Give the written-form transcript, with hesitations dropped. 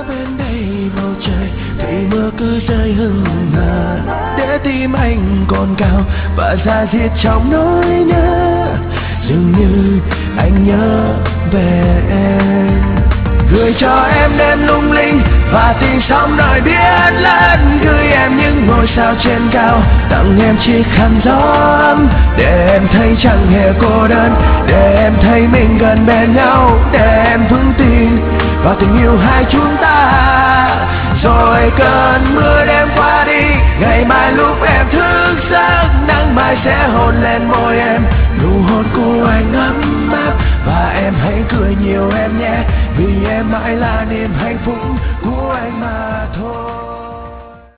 bên đây bầu trời thì mưa cứ rơi hừng hờ, để tim anh cồn cào và da diết trong nỗi nhớ. Dường như anh nhớ về em, gửi cho em đêm lung linh và tình sóng nổi biết lớn. Gửi em những ngôi sao trên cao, tặng em chiếc khăn gió ấm, để em thấy chẳng hề cô đơn, để em thấy mình gần bên nhau, để em vững tin vào tình yêu hai chúng ta. Rồi cơn mưa đêm qua đi, ngày mai lúc em thức giấc, nắng mai sẽ hôn lên môi em, nụ hôn của anh ấm áp. Và em hãy cười nhiều em nhé, vì em mãi là niềm hạnh phúc của anh mà.